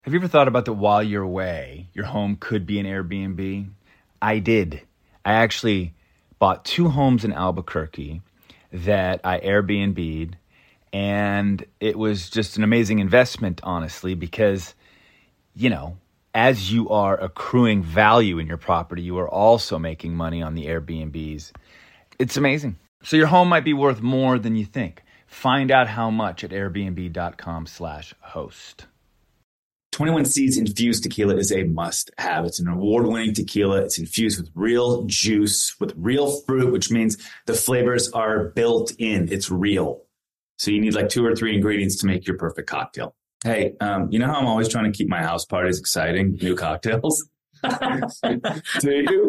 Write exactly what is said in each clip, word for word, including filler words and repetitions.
Have you ever thought about that while you're away, your home could be an Airbnb? I did. I actually bought two homes in Albuquerque that I Airbnb'd, and it was just an amazing investment, honestly, because, you know, as you are accruing value in your property, you are also making money on the Airbnbs. It's amazing. So your home might be worth more than you think. Find out how much at airbnb.com slash host. twenty-one Seeds Infused Tequila is a must-have. It's an award-winning tequila. It's infused with real juice, with real fruit, which means the flavors are built in. It's real. So you need like two or three ingredients to make your perfect cocktail. Hey, um, you know how I'm always trying to keep my house parties exciting? New cocktails. Do you?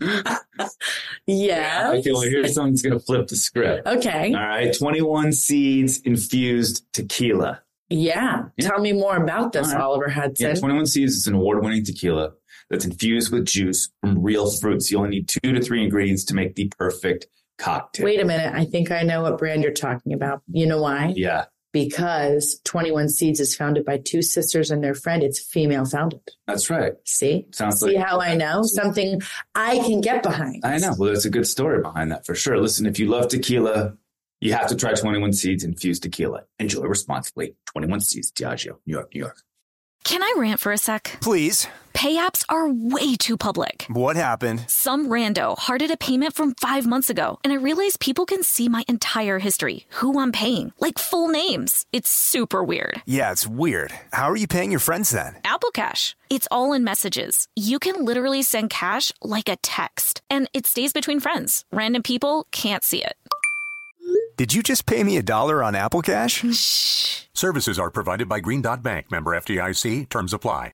Yeah. I feel like here's someone's going to flip the script. Okay. All right. twenty-one Seeds Infused Tequila. Yeah. Yeah. Tell me more about this, All right. Oliver Hudson. Yeah, twenty-one Seeds is an award-winning tequila that's infused with juice from real fruits. You only need two to three ingredients to make the perfect cocktail. Wait a minute. I think I know what brand you're talking about. You know why? Yeah, Because twenty-one Seeds is founded by two sisters and their friend. It's female founded. that's right. See? Sounds See like how I know? Something I can get behind. I know. Well, there's a good story behind that for sure. Listen, if you love tequila, you have to try twenty-one Seeds Infused Tequila. Enjoy responsibly. twenty-one Seeds, Diageo, New York, New York. Can I rant for a sec? Please. Pay apps are way too public. What happened? Some rando hearted a payment from five months ago, and I realized people can see my entire history, who I'm paying, like full names. It's super weird. Yeah, it's weird. How are you paying your friends then? Apple Cash. It's all in messages. You can literally send cash like a text, and it stays between friends. Random people can't see it. Did you just pay me a dollar on Apple Cash? Shh. Services are provided by Green Dot Bank. Member F D I C. Terms apply.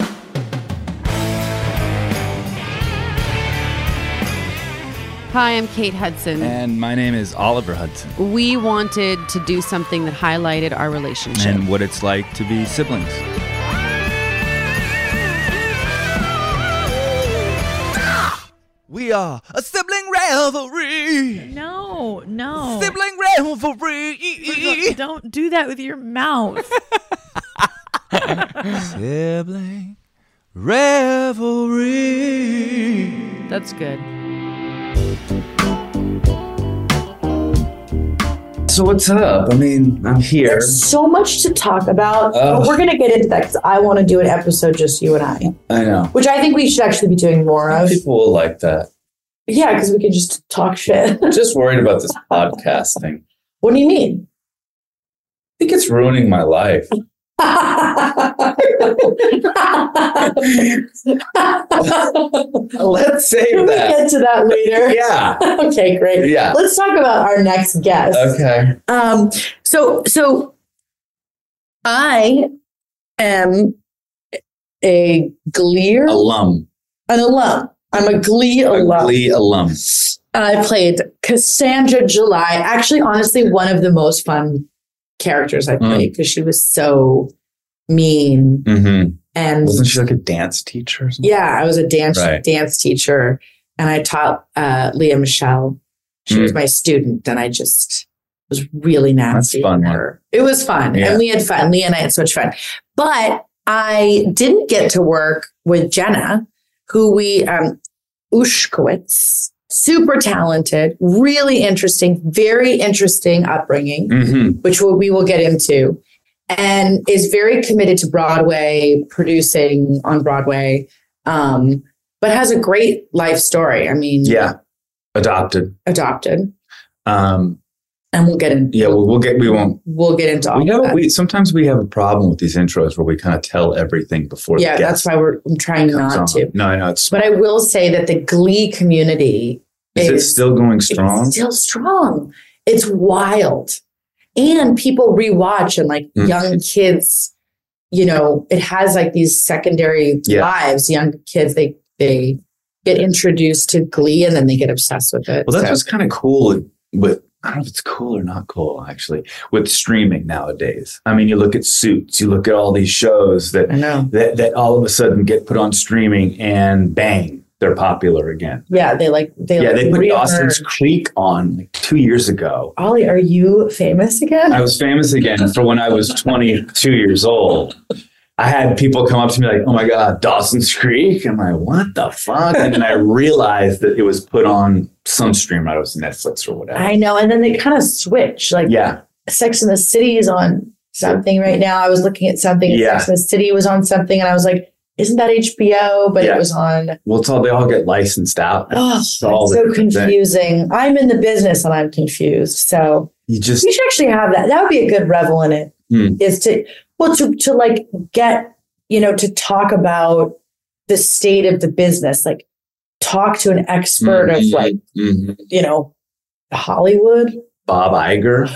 Hi, I'm Kate Hudson. And my name is Oliver Hudson. We wanted to do something that highlighted our relationship. And what it's like to be siblings. We are a sibling revelry. No, no. Sibling revelry. Don't do that with your mouth. Sibling revelry. That's good. So what's up? I mean, I'm here. There's so much to talk about. Ugh. But we're going to get into that because I want to do an episode just you and I, I know. which I think we should actually be doing more of. People will like that. Yeah, because we can just talk shit. Just worried about this podcast thing. What do you mean? I think it's ruining my life. Let's save Can we that. get to that later? Yeah. Okay, great. Yeah. Let's talk about our next guest. Okay. Um, so, so I am a Glee Alum. an alum. I'm a Glee A alum. Glee alum. I played Cassandra July. Actually, honestly, one of the most fun characters I played because she was so mean. Mm-hmm. And Wasn't she like a dance teacher or something? yeah, I was a dance Right. dance teacher, and I taught uh, Leah Michelle. She Mm. was my student, and I just was really nasty fun, to huh? her. It was fun, Yeah. and we had fun. Leah and I had so much fun. But I didn't get to work with Jenna, who we um, Ushkowitz. Super talented, really interesting, very interesting upbringing, Mm-hmm. which we'll, we will get into, and is very committed to Broadway, producing on Broadway, um, but has a great life story. I mean, Yeah. Adopted. adopted, Um, and we'll get into yeah, we'll, we'll get, we won't. we'll get into all We of have, that. we, sometimes we have a problem with these intros where we kind of tell everything before Yeah, the that's guest why we're I'm trying comes not on. to. No, I know. It's, But I will say that the Glee community is it is still going strong? It's still strong. It's wild. And people rewatch and like Mm. young kids, you know, it has like these secondary Yeah. lives. Young kids, they they get introduced to Glee and then they get obsessed with it. Well, that's So- what's kind of cool with, with, I don't know if it's cool or not cool, actually, with streaming nowadays. I mean, you look at Suits, you look at all these shows that, I know. that, that all of a sudden get put on streaming and bang, they're popular again. Yeah, they like they Yeah, like they put reemerge. Dawson's Creek on like two years ago. Ollie, are you famous again? I was famous again for when I was twenty-two years old. I had people come up to me like, oh my God, Dawson's Creek. I'm like, what the fuck? And then I realized that it was put on some stream. I was Netflix or whatever. I know. And then they kind of switch. Like, yeah. Sex and the City is on something right now. I was looking at something. And Yeah. Sex and the City was on something. And I was like, isn't that H B O? But Yeah. it was on. Well, it's all, they all get licensed out. Oh, It's all it's the so different thing. confusing. I'm in the business and I'm confused. So You just, we should actually have that. That would be a good revel in it. Hmm. Is to, well, to, to like get, you know, to talk about the state of the business, like talk to an expert of Mhm. like, Mhm. you know, Hollywood. Bob Iger.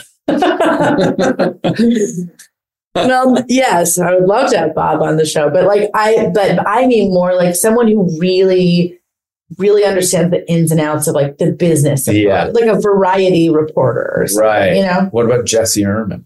Well, yes, I would love to have Bob on the show, but like I, but I mean more like someone who really, really understands the ins and outs of like the business, of, Yeah. like a variety reporter or something, Right. you know? What about Jesse Ehrman?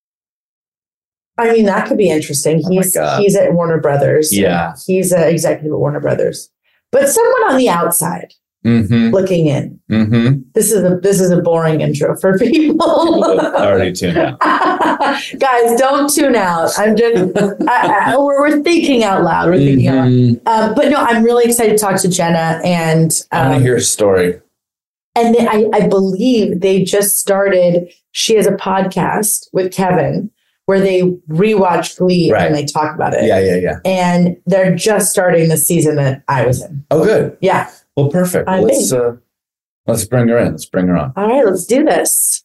I mean, that could be interesting. Oh my He's God. he's at Warner Brothers. Yeah. He's an executive at Warner Brothers, but someone on the outside Mm-hmm. looking in. Mm-hmm. This is a this is a boring intro for people. Already tuned out. Guys, don't tune out. I'm just I, I, we're, we're thinking out loud. We're thinking out loud. Mhm. Um, but no, I'm really excited to talk to Jenna, and I want um, to hear a story. and they, I, I believe they just started. She has a podcast with Kevin where they rewatch Glee Right. and they talk about it. Yeah, yeah, yeah. And they're just starting the season that I was in. Oh, good. Yeah. Well, perfect. I let's think. uh, let's bring her in. Let's bring her on. All right, let's do this.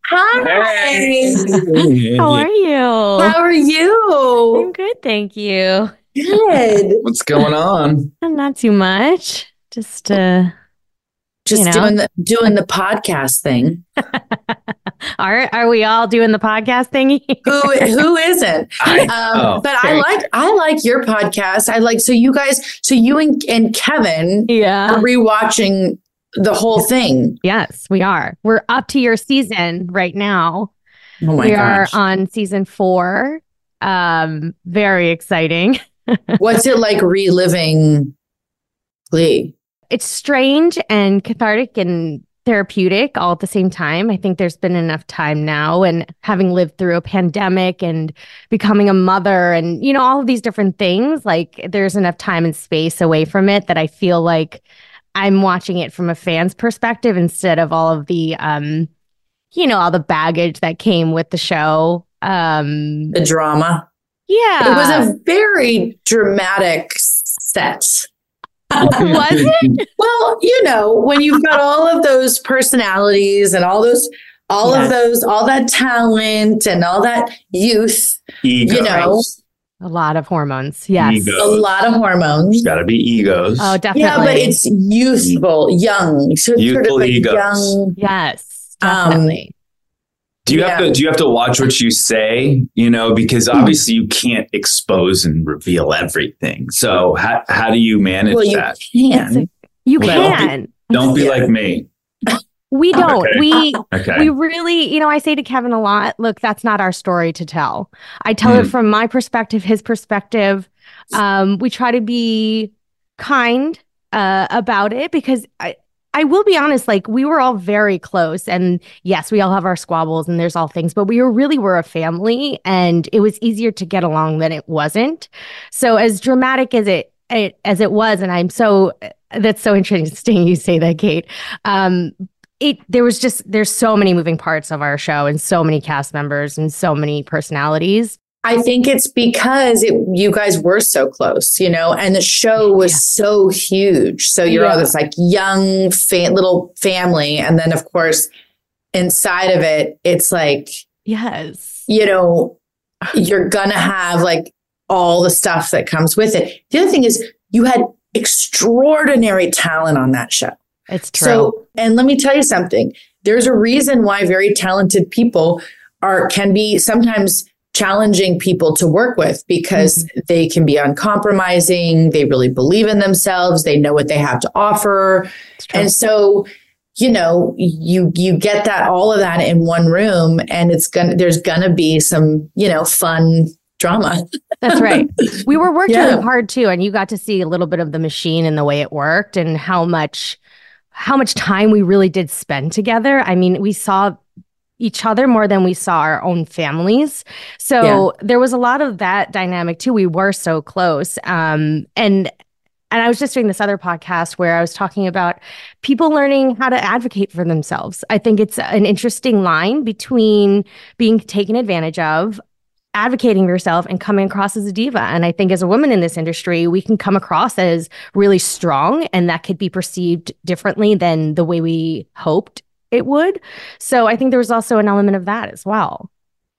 Hi. How are you? How are you? I'm good, thank you. Good. What's going on? Not too much. Just uh Just You know. doing the doing the podcast thing. are are we all doing the podcast thingy? Who who isn't? I- Um, oh, but I like I like your podcast. I like so you guys so you and, and Kevin Yeah. are rewatching the whole thing. Yes, we are. We're up to your season right now. Oh my we gosh. are on season four. Um, very exciting. What's it like reliving Glee? It's strange and cathartic and therapeutic all at the same time. I think there's been enough time now, and having lived through a pandemic and becoming a mother and, you know, all of these different things, like there's enough time and space away from it that I feel like I'm watching it from a fan's perspective instead of all of the, um, you know, all the baggage that came with the show. Um, The drama. yeah. It was a very dramatic set. Was it? Well, you know, when you've got all of those personalities and all those, all Yes. of those, all that talent and all that youth, Egos. you know, A lot of hormones. Yes. Egos. a lot of hormones. There's got to be egos. Oh, definitely. Yeah, but it's youthful, young, so it's sort of Youthful like egos. young. yes, Um, definitely. do you have yeah. to do you have to watch what you say? You know, because obviously you can't expose and reveal everything. So how how do you manage Well, you that? can. you Well, don't be- can. Don't be Yeah. like me. We don't. Okay. We Okay. we really, you know, I say to Kevin a lot, look, that's not our story to tell. I tell it Mm. from my perspective, his perspective. Um, we try to be kind uh, about it because I, I will be honest, like we were all very close. And yes, we all have our squabbles and there's all things, but we were really were a family and it was easier to get along than it wasn't. So as dramatic as it, it as it was, and I'm so, that's so interesting you say that, Kate. Um, It there was just there's so many moving parts of our show and so many cast members and so many personalities. I think it's because it, you guys were so close, you know, and the show was Yeah. so huge. So you're all Yeah. this like young fa- little family. And then, of course, inside of it, it's like, Yes. you know, you're going to have like all the stuff that comes with it. The other thing is you had extraordinary talent on that show. It's true. So, and let me tell you something. There's a reason why very talented people are can be sometimes challenging people to work with because Mm-hmm. they can be uncompromising. They really believe in themselves. They know what they have to offer. It's true. And so, you know, you you get that all of that in one room, and it's gonna there's gonna be some, you know, fun drama. That's right. We were working Yeah. really hard too, and you got to see a little bit of the machine and the way it worked and how much how much time we really did spend together. I mean, we saw each other more than we saw our own families. So yeah. there was a lot of that dynamic too. We were so close. Um, and And I was just doing this other podcast where I was talking about people learning how to advocate for themselves. I think it's an interesting line between being taken advantage of, advocating for yourself, and coming across as a diva. And I think as a woman in this industry, we can come across as really strong, and that could be perceived differently than the way we hoped it would. So I think there was also an element of that as well.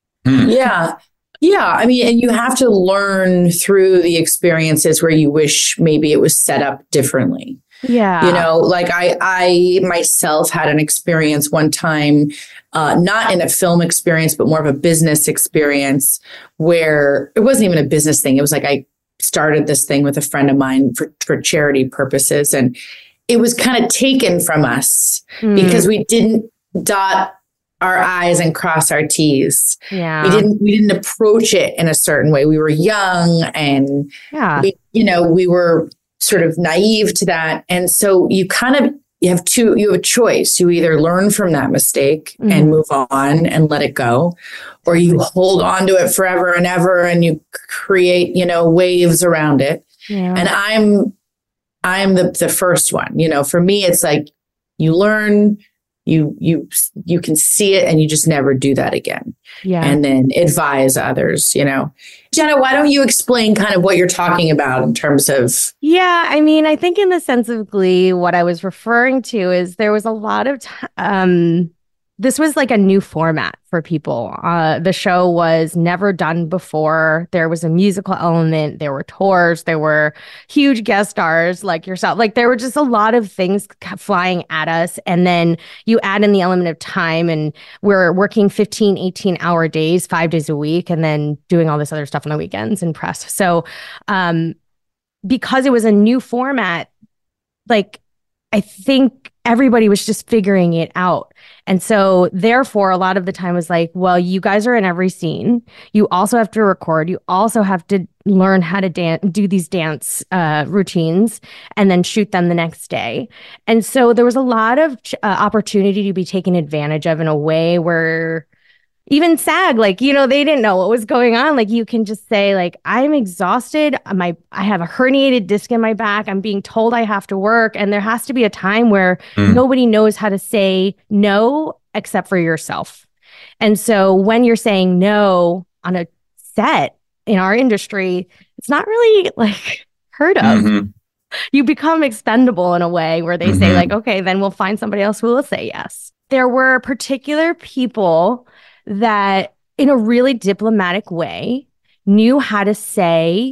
Yeah. Yeah. I mean, and you have to learn through the experiences where you wish maybe it was set up differently. Yeah. You know, like I, I myself had an experience one time, uh, not in a film experience, but more of a business experience where it wasn't even a business thing. It was like I started this thing with a friend of mine for, for charity purposes. And it was kind of taken from us mm. because we didn't dot our I's and cross our T's. Yeah. We didn't, we didn't approach it in a certain way. We were young and, yeah. we, you know, we were sort of naive to that. And so you kind of, you have two, you have a choice. You either learn from that mistake mm-hmm. and move on and let it go, or you hold on to it forever and ever and you create, you know, waves around it. Yeah. And I'm, I'm the, the first one, you know, for me, it's like you learn, you, you, you can see it and you just never do that again. Yeah. And then advise others, you know. Jenna, why don't you explain kind of what you're talking about in terms of... Yeah, I mean, I think in the sense of Glee, what I was referring to is there was a lot of... T- um, this was like a new format for people. Uh, the show was never done before. There was a musical element. There were tours. There were huge guest stars like yourself. Like there were just a lot of things flying at us. And then you add in the element of time, and we're working fifteen, eighteen hour days, five days a week, and then doing all this other stuff on the weekends and press. So um, because it was a new format, like I think everybody was just figuring it out. And so therefore, a lot of the time was like, well, you guys are in every scene. You also have to record. You also have to learn how to dance, do these dance uh, routines, and then shoot them the next day. And so there was a lot of uh, opportunity to be taken advantage of in a way where even SAG, like, you know, they didn't know what was going on. Like, you can just say, like, I'm exhausted. My, I have a herniated disc in my back. I'm being told I have to work. And there has to be a time where mm. nobody knows how to say no except for yourself. And so when you're saying no on a set in our industry, it's not really like heard of. Mm-hmm. You become expendable in a way where they mm-hmm. say, like, okay, then we'll find somebody else who will say yes. There were particular people that in a really diplomatic way knew how to say,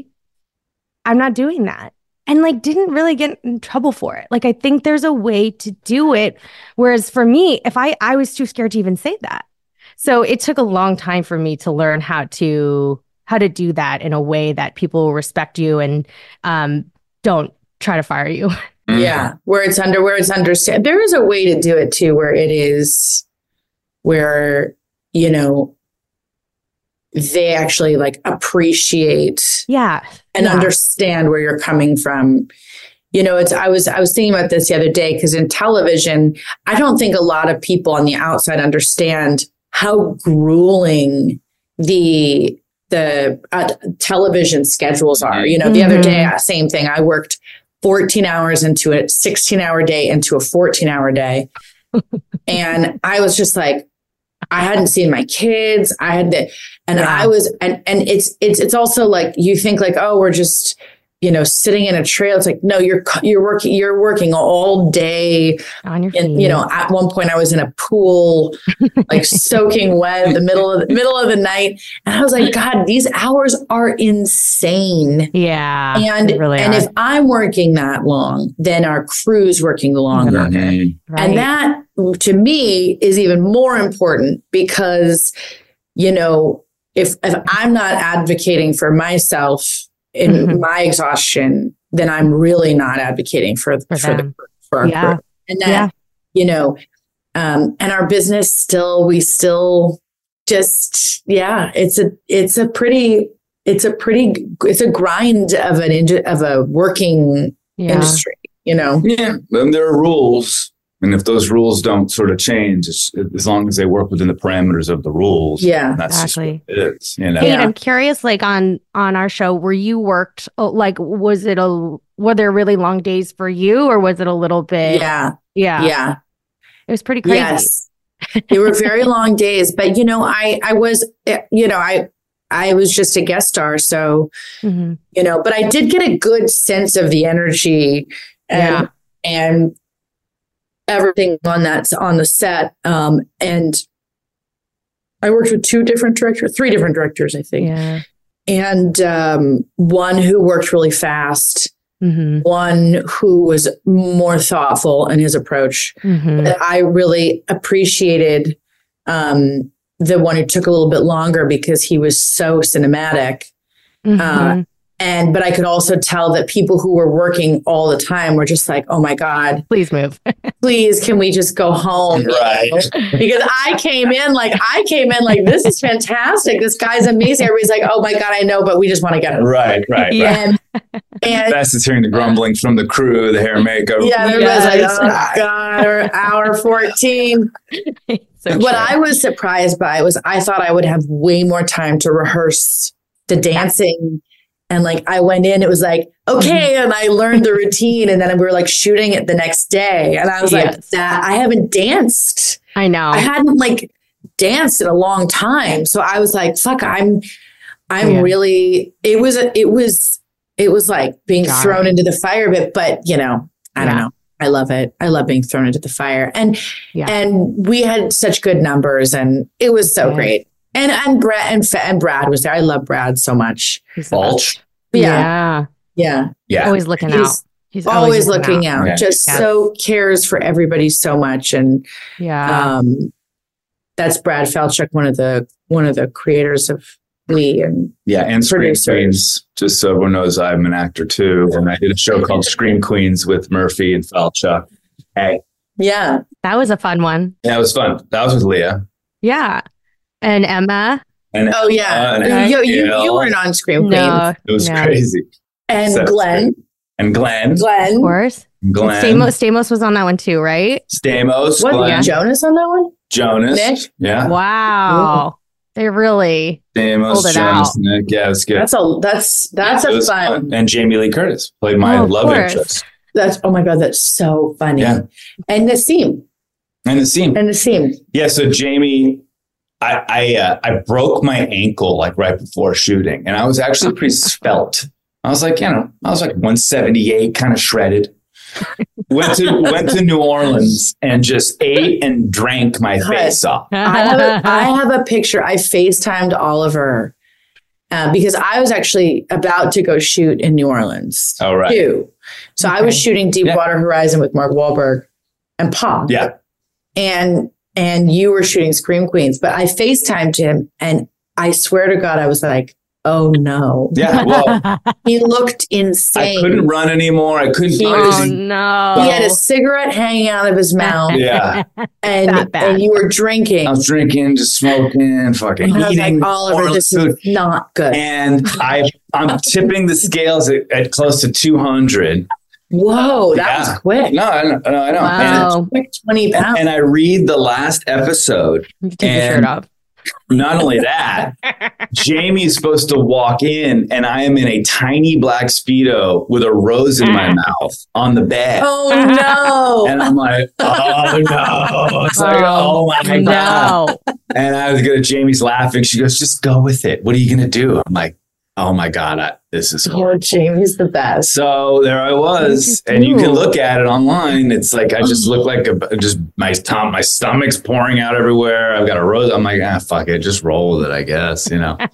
I'm not doing that. And like didn't really get in trouble for it. Like I think there's a way to do it. Whereas for me, if I, I was too scared to even say that. So it took a long time for me to learn how to how to do that in a way that people will respect you and um, don't try to fire you. Yeah. Where it's under where it's understand. There is a way to do it too, where it is where you know, they actually like appreciate yeah. and yeah. understand where you're coming from. You know, it's, I was, I was thinking about this the other day, because in television, I don't think a lot of people on the outside understand how grueling the, the uh, television schedules are. You know, mm-hmm. the other day, same thing. I worked fourteen hours into a sixteen hour day into a fourteen hour day. And I was just like, I hadn't seen my kids. I had to, and yeah. I was, and, and it's, it's, it's also like, you think like, oh, we're just, you know, sitting in a trail. It's like, no, you're, you're working, you're working all day on your feet. And, you know, at one point I was in a pool, like soaking wet in the middle of the middle of the night. And I was like, God, these hours are insane. Yeah. And, really and are. if I'm working that long, then our crew's working longer. Mm-hmm. Right. And that to me is even more important because, you know, if, if I'm not advocating for myself in mm-hmm. my exhaustion, then I'm really not advocating for, for, for, the, for our yeah. crew. And that, yeah. you know, um, and our business still, we still just, yeah, it's a, it's a pretty, it's a pretty, it's a grind of an, of a working yeah. industry, you know? Yeah. And there are rules. And if those rules don't sort of change, it's, as long as they work within the parameters of the rules, Yeah, that's exactly. just what it is. You know? Kate, Yeah. I'm curious, like on on our show, were you worked oh, like was it a were there really long days for you, or was it a little bit? yeah, yeah, yeah. It was pretty crazy. Yes. They were very long days, but you know, I, I was, you know, I, I was just a guest star. So, hmm you know, but I did get a good sense of the energy and, and everything on that, on the set. Um, and I worked with two different directors, three different directors, I think. Yeah. And, um, one who worked really fast, hmm one who was more thoughtful in his approach. hmm But I really appreciated um, the one who took a little bit longer because he was so cinematic. Uh, and but I could also tell that people who were working all the time were just like, "Oh my God, Please move. please, can we just go home?" Right. Because I came in like I came in like, "This is fantastic. This guy's amazing." Everybody's like, "Oh my God, I know, but we just want to get him." Right, right, Yeah. right. And, and Best is hearing the grumbling from the crew, the hair and makeup. yeah, everybody's Yes. like, "Oh God, we're hour fourteen." So What true. I was surprised by was I thought I would have way more time to rehearse the dancing. And like I went in, it was like, okay. And I learned the routine. And then we were like shooting it the next day. And I was like, Yes. that I haven't danced. I know. I hadn't like danced in a long time. So I was like, fuck, I'm, I'm Yeah. really, it was, a, it was, it was like being Jarring. thrown into the fire bit, but you know, I don't Yeah. know. I love it. I love being thrown into the fire. And, Yeah. and we had such good numbers and it was so Yeah. great. And, and Brad and, Fa- and Brad was there. I love Brad so much. He's the best. Balch. Yeah. Yeah. Yeah. Yeah. Always looking He's out. He's Always looking out. Yeah. Just Yeah. so cares for everybody so much. And, Yeah. um, that's Brad Falchuk, one of the, one of the creators of Glee and Yeah, and Scream Producers. Queens. Just so everyone knows, I'm an actor too, and I did a show called Scream Queens with Murphy and Falchuk. Hey, yeah. That was a fun one. yeah, it was fun. That was with Leah. Yeah. And Emma. And Oh yeah. Uh, and you, you, Abigail. you weren't on Scream Queens. No. It was no. crazy. And So- Glenn. And Glenn, Glenn. Of course. Glenn, Stamos, Stamos was on that one too, right? Stamos, Wasn't Glenn, Jonas on that one? Jonas, Nick? yeah, Wow. They really Stamos, pulled it Jonas, out. Nick, yeah, it's good. That's a that's that's It a was fun. And Jamie Lee Curtis played my Oh, of love course. interest. That's oh my god, that's so funny. Yeah. And Nassim. And the scene, And Nassim. yeah. So Jamie, I I, uh, I broke my ankle like right before shooting, and I was actually pretty svelte. I was like, you know, I was like one seventy-eight, kind of shredded. Went to went to New Orleans and just ate and drank my God. face off. I have a, I have a picture. I FaceTimed Oliver uh, because I was actually about to go shoot in New Orleans Oh right, too. So I was Okay. shooting Deepwater Horizon with Mark Wahlberg and Paul. yeah. And and you were shooting Scream Queens, but I FaceTimed him and I swear to God, I was like, oh no. Yeah, well, He looked I insane. couldn't run anymore. I couldn't. He I Oh just- no. He had a cigarette hanging out of his mouth yeah, and, That bad. and you were drinking. I was drinking, just smoking, fucking And I was like, eating. Oliver, Orleans this food. is not good. And I, I'm tipping the scales at, at close to two hundred. Whoa, that Yeah. was quick. No, I know. No, I know. Wow. Like twenty And, pounds. and I read the last episode. You can take your And- shirt off. Not only that, Jamie is supposed to walk in, and I am in a tiny black Speedo with a rose in my mouth on the bed. Oh no. And I'm like, oh no. It's like, oh my God. No. And I was going to, Jamie's laughing. She goes, just go with it. What are you going to do? I'm like, oh my God, I, this is Oh, hard. Jamie's the best. So there I was, What did you and you can do? look at it online. It's like I just look like a just my tom, my stomach's pouring out everywhere. I've got a rose. I'm like, ah, fuck it, just roll with it, I guess. You know.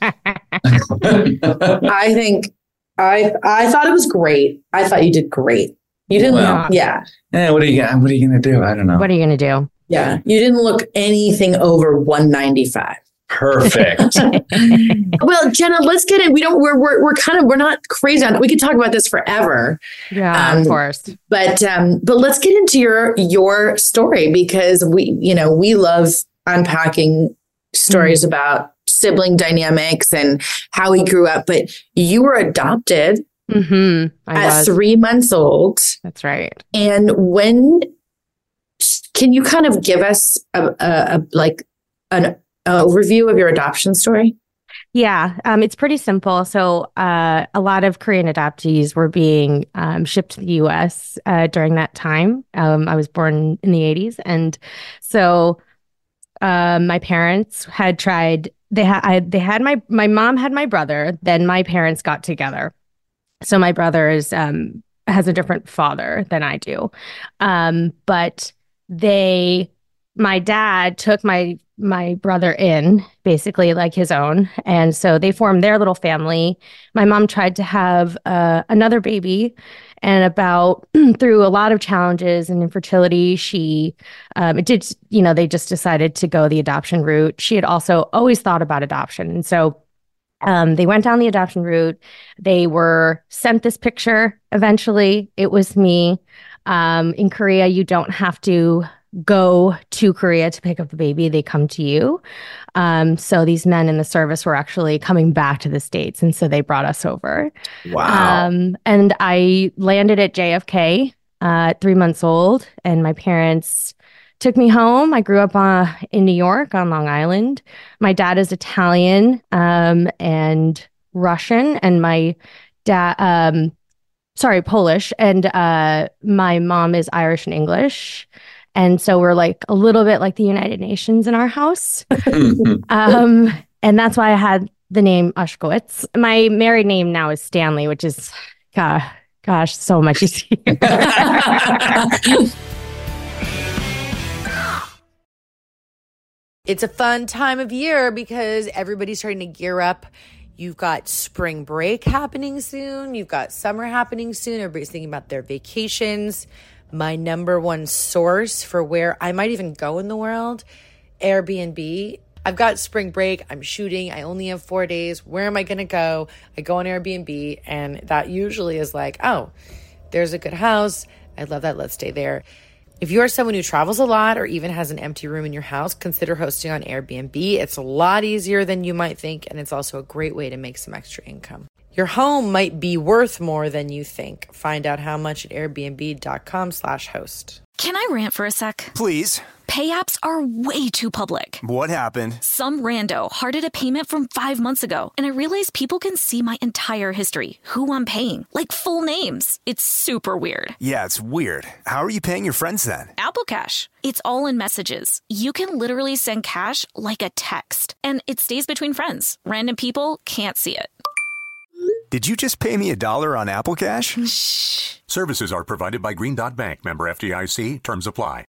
I think I I thought it was great. I thought you did great. You didn't Well. yeah. Yeah, what are you gonna What are you gonna do? I don't know. What are you gonna do? Yeah. You didn't look anything over one ninety-five. Perfect. Well, Jenna, let's get in. We don't we're we're we're kind of we're not crazy on we could talk about this forever. Yeah, Um, of course. But um, but let's get into your your story because we you know we love unpacking stories about sibling dynamics and how we grew up. But you were adopted Mm-hmm. I at was. three months old, That's right. and when Can you kind of give us a, a, a like an overview of your adoption story? Yeah, um, it's pretty simple. So uh, a lot of Korean adoptees were being um, shipped to the U S uh, during that time. Um, I was born in the eighties. And so uh, my parents had tried, they, ha- I, they had my, my mom had my brother, then my parents got together. So my brother is, um, has a different father than I do. Um, but they, my dad took my my brother in, basically like his own. And so they formed their little family. My mom tried to have uh, another baby. And about through a lot of challenges and infertility, she um, it did, you know, they just decided to go the adoption route. She had also always thought about adoption. And so um, they went down the adoption route. They were sent this picture eventually. It was me. Um, in Korea, you don't have to go to Korea to pick up the baby. They come to you. Um, so these men in the service were actually coming back to the States. And so they brought us over. Wow. Um, and I landed at J F K uh, at three months old. And my parents took me home. I grew up uh, in New York on Long Island. My dad is Italian um, and Russian. And my dad, um, sorry, Polish. And uh, my mom is Irish and English. And so we're like a little bit like the United Nations in our house. um, and that's why I had the name Ushkowitz. My married name now is Stanley, which is, God, gosh, so much easier. It's a fun time of year because everybody's starting to gear up. You've got spring break happening soon. You've got summer happening soon. Everybody's thinking about their vacations. My number one source for where I might even go in the world, Airbnb. I've got spring break. I'm shooting. I only have four days. Where am I going to go? I go on Airbnb, and that usually is like, oh, there's a good house. I love that. Let's stay there. If you are someone who travels a lot or even has an empty room in your house, consider hosting on Airbnb. It's a lot easier than you might think, and it's also a great way to make some extra income. Your home might be worth more than you think. Find out how much at airbnb.com slash host. Can I rant for a sec? Please. Pay apps are way too public. What happened? Some rando hearted a payment from five months ago, and I realized people can see my entire history, who I'm paying, like full names. It's super weird. Yeah, it's weird. How are you paying your friends then? Apple Cash. It's all in messages. You can literally send cash like a text, and it stays between friends. Random people can't see it. Did you just pay me a dollar on Apple Cash? Shh. Services are provided by Green Dot Bank. Member F D I C. Terms apply.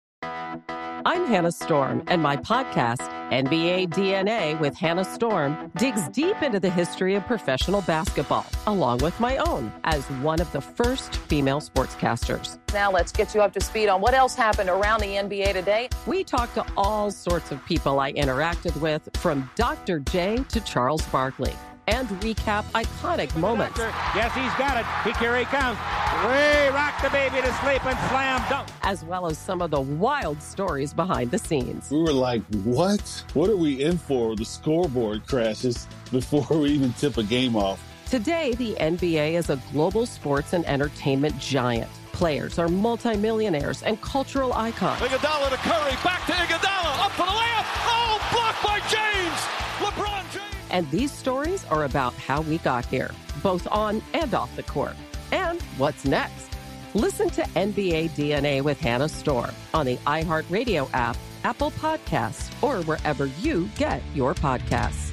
I'm Hannah Storm, and my podcast, N B A D N A with Hannah Storm, digs deep into the history of professional basketball, along with my own, as one of the first female sportscasters. Now let's get you up to speed on what else happened around the N B A today. We talked to all sorts of people I interacted with, from Doctor J to Charles Barkley, and recap iconic moments. Yes, he's got it. Here he comes. Way rock the baby to sleep and slam dunk. As well as some of the wild stories behind the scenes. We were like, what? What are we in for? The scoreboard crashes before we even tip a game off. Today, the N B A is a global sports and entertainment giant. Players are multimillionaires and cultural icons. Iguodala to Curry, back to Iguodala, up for the layup. Oh, blocked by James. LeBron James. And these stories are about how we got here, both on and off the court. And what's next? Listen to N B A D N A with Hannah Storm on the iHeartRadio app, Apple Podcasts, or wherever you get your podcasts.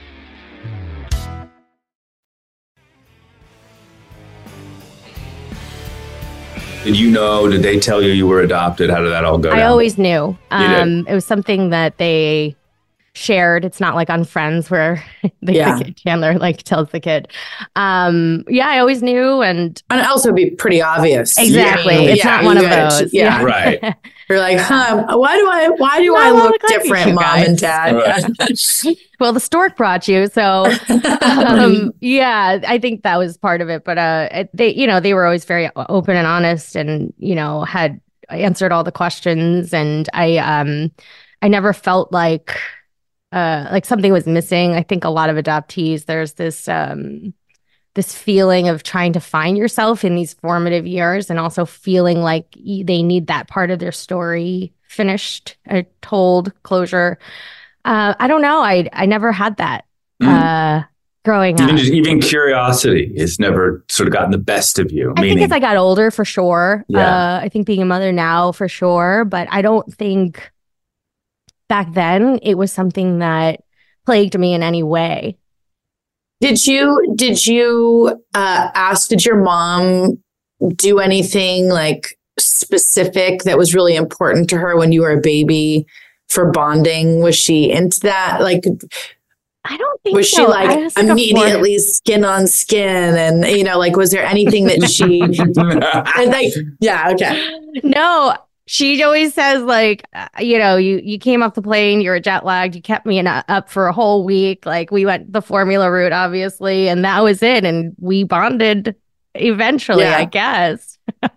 Did you know, did they tell you you were adopted? How did that all go I down? always knew. Um, You did? it was something that they shared. It's not like on Friends where the, Yeah. the kid, Chandler like tells the kid. Um, yeah, I always knew. And And it also be pretty obvious. exactly. Yeah. It's Yeah, not one you of guys- those. yeah. Right. You're like, huh, why do I why do No, I I look look like you different, two mom guys. and dad? Right. Well, the stork brought you, so um, yeah, I think that was part of it. But uh, it- they, you know, they were always very open and honest, and you know, had answered all the questions, and I, um, I never felt like, uh, like something was missing. I think a lot of adoptees, there's this, um, this feeling of trying to find yourself in these formative years, and also feeling like y- they need that part of their story finished, I told closure. Uh, I don't know. I I never had that Mm. uh, growing Even, up. just, even curiosity has never sort of gotten the best of you. I meaning, think as I got older, for sure. Yeah. Uh, I think being a mother now, for sure. But I don't think back then it was something that plagued me in any way. Did you did you uh, ask? Did your mom do anything like specific that was really important to her when you were a baby for bonding? Was she into that? Like, I don't think was so. she like I was like a immediately skin on skin, and you know, like, was there anything that she and like? Yeah, okay. No, she always says like, uh, you know, you you came off the plane, you were jet lagged, you kept me in a, up for a whole week. Like we went the formula route, obviously, and that was it. And we bonded eventually, Yeah. I guess.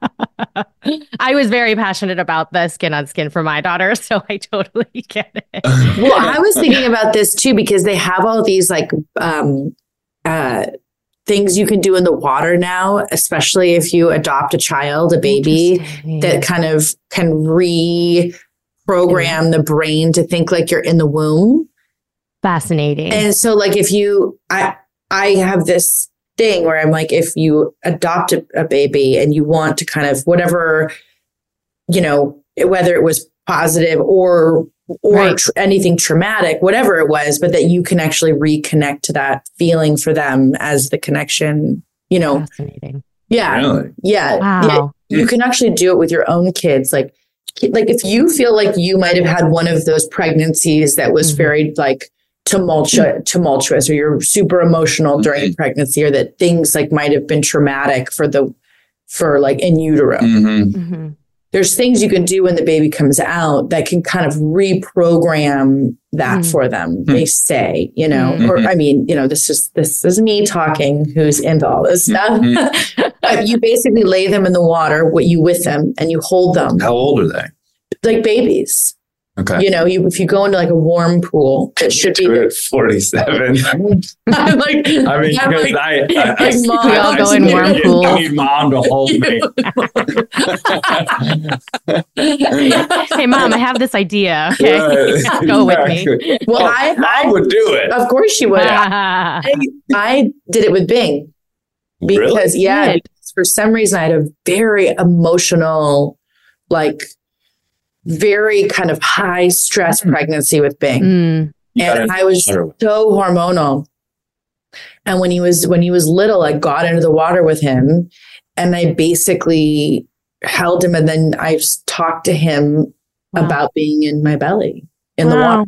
I was very passionate about the skin on skin for my daughter, so I totally get it. Well, I was thinking about this too because they have all these like um, uh, things you can do in the water now, especially if you adopt a child, a baby, that kind of can reprogram the brain to think like you're in the womb. Fascinating. And so, like, if you, I, I have this thing where I'm like, if you adopt a, a baby and you want to kind of whatever, you know, whether it was positive or or Right. tr- anything traumatic, whatever it was, but that you can actually reconnect to that feeling for them as the connection, you know. Fascinating. Yeah. Really? Yeah. Wow. Yeah. You can actually do it with your own kids. Like, like if you feel like you might have had one of those pregnancies that was Mhm. very like tumultuous, tumultuous, or you're super emotional during pregnancy, or that things like might have been traumatic for the, for like in utero. Mhm. Mm-hmm. There's things you can do when the baby comes out that can kind of reprogram that Mm. for them. They say, you know, Mhm. or I mean, you know, this is this is me talking, who's into all this stuff. But you basically lay them in the water, what you with them, and you hold them How old are they? like babies. Okay. You know, you if you go into like a warm pool, it should be. We're at forty-seven. I'm like, I mean, I'm because like, I, I, like, I, Mom, We all I, go in I warm need- pools. I need mom to hold me. Hey, Mom, I have this idea. Okay, Right. go with me. well, Oh, I, mom would do it. of course she would. I, I did it with Bing. Because Really? yeah, Good. because for some reason I had a very emotional, like very kind of high stress pregnancy with Bing. Mm. got And into I was the water. so hormonal. And when he was when he was little, I got into the water with him and I basically held him, and then I just talked to him Wow. about being in my belly in the Wow. water.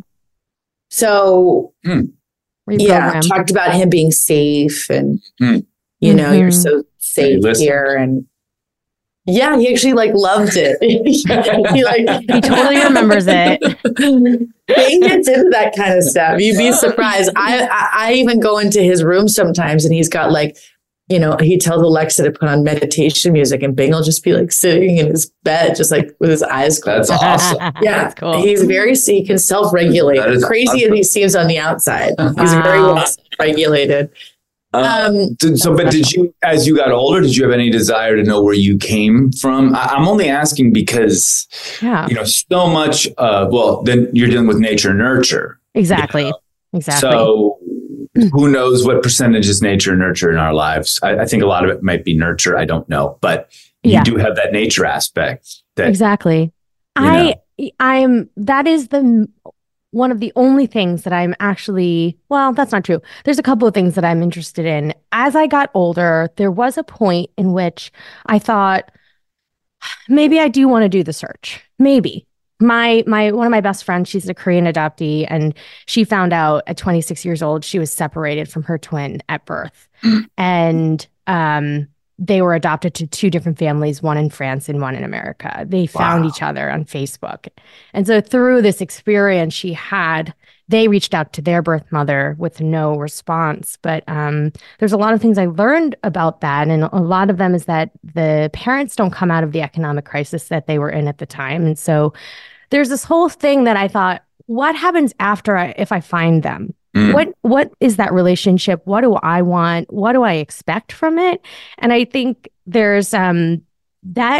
So yeah, Reprogram. talked about him being safe and Hmm. you know, you're Mhm. so safe listened. here. And yeah, he actually like loved it. he like He totally remembers it. He gets into that kind of stuff. You'd be surprised. I, I I even go into his room sometimes and he's got like, you know, he tells Alexa to put on meditation music and Bing will just be like sitting in his bed, just like with his eyes closed. That's awesome. Yeah, That's cool. he's very, he can self-regulate. That is Crazy as he seems on the outside. He's very Wow. well self-regulated. Um, Did- so, but did you, as you got older, did you have any desire to know where you came from? I, I'm only asking because, Yeah, you know, so much of, well, then you're dealing with nature nurture. exactly. Exactly. So who knows what percentage is nature and nurture in our lives? I, I think a lot of it might be nurture. I don't know, but you Yeah. do have that nature aspect. That, Exactly. I I'm that is the one of the only things that I'm actually, well, that's not true. There's a couple of things that I'm interested in. As I got older, there was a point in which I thought maybe I do want to do the search. Maybe. My my one of my best friends, she's a Korean adoptee, and she found out at twenty-six years old she was separated from her twin at birth. And um they were adopted to two different families, one in France and one in America. They found Wow. each other on Facebook. And so through this experience she had, they reached out to their birth mother with no response. But um, there's a lot of things I learned about that. And a lot of them is that the parents don't come out of the economic crisis that they were in at the time. And so there's this whole thing that I thought, what happens after I, if I find them? Mm. What what is that relationship? What do I want? What do I expect from it? And I think there's um that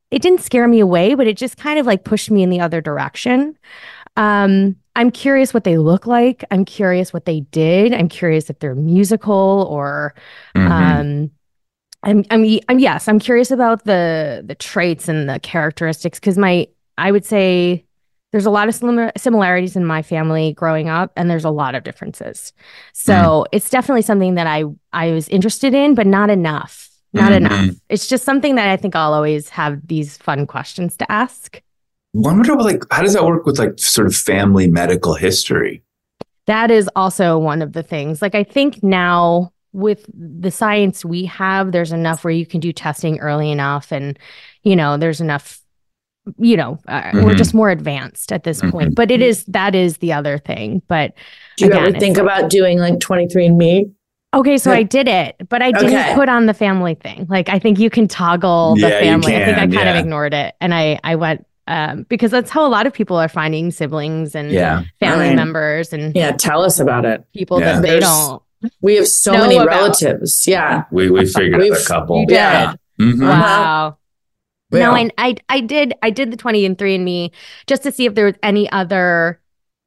it didn't scare me away, but it just kind of like pushed me in the other direction. Um, I'm curious what they look like. I'm curious what they did. I'm curious if they're musical or, Mhm. um, I'm, I'm, I'm, yes, I'm curious about the the traits and the characteristics because my, I would say there's a lot of similar similarities in my family growing up, and there's a lot of differences. So it's definitely something that I I was interested in, but not enough, not Mhm. enough. It's just something that I think I'll always have these fun questions to ask. Wonder about, like, how does that work with like sort of family medical history? That is also one of the things. Like, I think now with the science we have, there's enough where you can do testing early enough. And, you know, there's enough, you know, uh, we're Mhm. just more advanced at this point. But it is, that is the other thing. But Do you again, ever it's think like- about doing like twenty-three and me? Okay, so I did it, but I didn't Okay. put on the family thing. Like, I think you can toggle the Yeah, you family. I think I can, kind of yeah. ignored it. And I, I went, um, because that's how a lot of people are finding siblings and Yeah. family Right. members and Yeah, tell us about it. people Yeah. that they There's- don't We have so know many about. relatives. Yeah. We we figured out We've- a couple. You did. Yeah. Mhm. Wow. Yeah. No, and I I did I did the twenty and three and me just to see if there was any other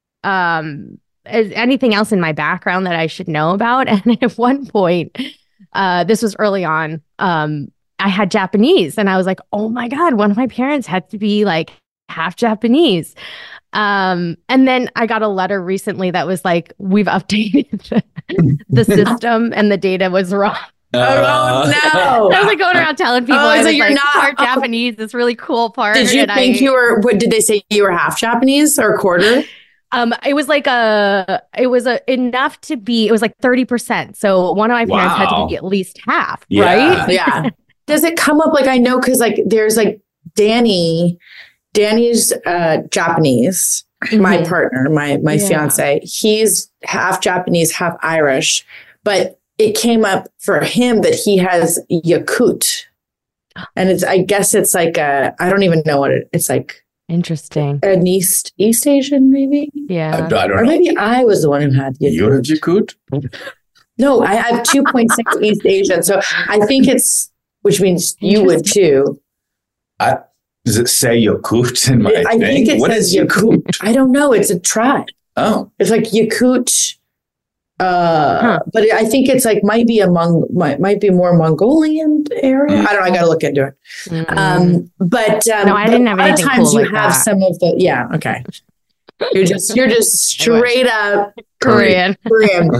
um is anything else in my background that I should know about. And at one point, uh this was early on, um, I had Japanese and I was like, oh my God, one of my parents had to be like half Japanese. Um, and then I got a letter recently that was like, we've updated the, the system and the data was wrong. Oh, no. I was like going around telling people Oh, I so was you're like not- part oh. Japanese, this really cool part. Did you and think I, you were, what did they say? You were half Japanese or quarter? um it was like a it was a enough to be it was like thirty percent. So one of my parents had to Wow. be at least half, Yeah. right? Yeah. Does it come up? Like, I know, cause like there's like Danny, Danny's uh, Japanese, my Mhm. partner, my, my Yeah. fiance, he's half Japanese, half Irish, but it came up for him that he has Yakut. And it's, I guess it's like a, I don't even know what it, it's like Interesting. an East, East Asian maybe? I, Yeah. I don't Or know. maybe I was the one who had Yakut. You have Jakut? No, I have two point six East Asian. So I think it's, which means you would too. I, does it say Yakut in my I thing? think it What says is Yakut? I don't know. It's a tribe. Oh, It's like Yakut. Uh, Huh. But I think it's like might be a Mong, might, might be more Mongolian area. I don't know. I got to look into it. Mhm. Um, but um, No, I didn't have a lot of anything times cool you like have that. some of the yeah. Okay, you're just you're just straight up Korean. Korean.